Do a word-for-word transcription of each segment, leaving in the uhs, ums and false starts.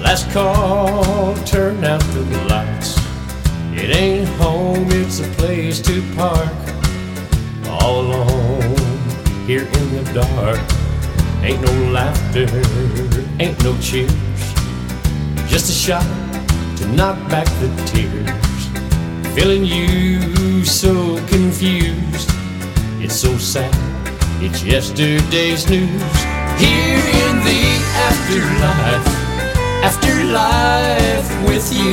Last call, turn out the lights. It ain't home, it's a place to park. All alone, here in the dark. Ain't no laughter, ain't no cheers. Just a shot to knock back the tears. Feeling you so confused. It's so sad, it's yesterday's news. Here in the afterlife, afterlife with you.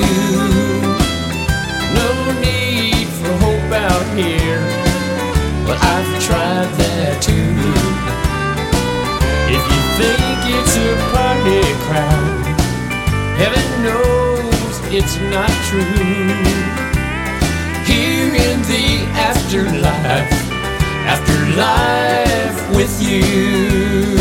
No need for hope out here, but I've tried that too. If you think it's a party crowd, heaven knows it's not true. Here in the afterlife, afterlife with you.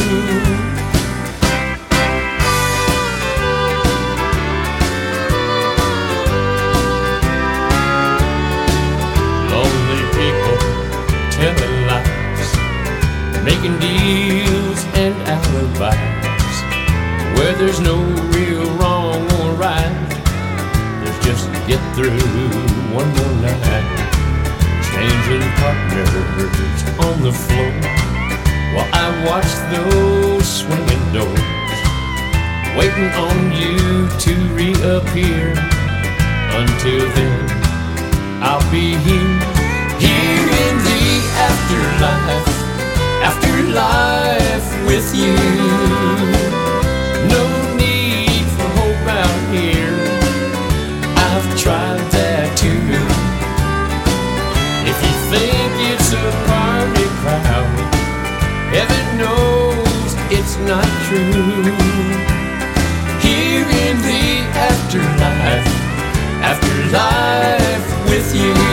Telling lies, making deals and alibis, where there's no real wrong or right. There's just to get through one more night. Changing partners on the floor while I watch those swinging doors, waiting on you to reappear. Until then, I'll be here. Here in the afterlife, afterlife with you. No need for hope out here, I've tried that too. If you think it's a party crowd, heaven knows it's not true. Here in the afterlife, afterlife with you.